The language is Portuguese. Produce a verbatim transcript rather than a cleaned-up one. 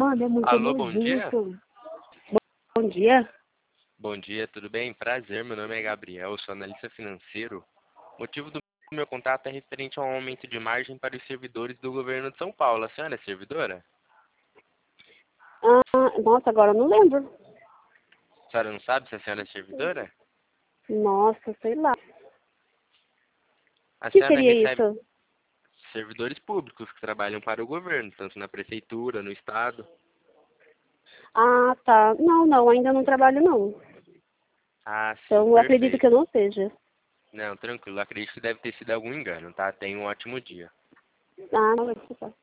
Mano, é muito Alô, bom dia? nojento. Bom dia. Bom dia, tudo bem? Prazer, meu nome é Gabriel, sou analista financeiro. O motivo do meu contato é referente ao aumento de margem para os servidores do governo de São Paulo. A senhora é servidora? Ah, nossa, agora eu não lembro. A senhora não sabe se a senhora é servidora? Nossa, sei lá. A O que senhora seria recebe isso? servidores públicos que trabalham para o governo, tanto na prefeitura, no estado. Ah, tá. Não, não, ainda não trabalho, não. Ah, sim, Então eu acredito que eu perfeito. não seja. Não, tranquilo, acredito que deve ter sido algum engano, tá? Tenha um ótimo dia. Ah, não vai ficar.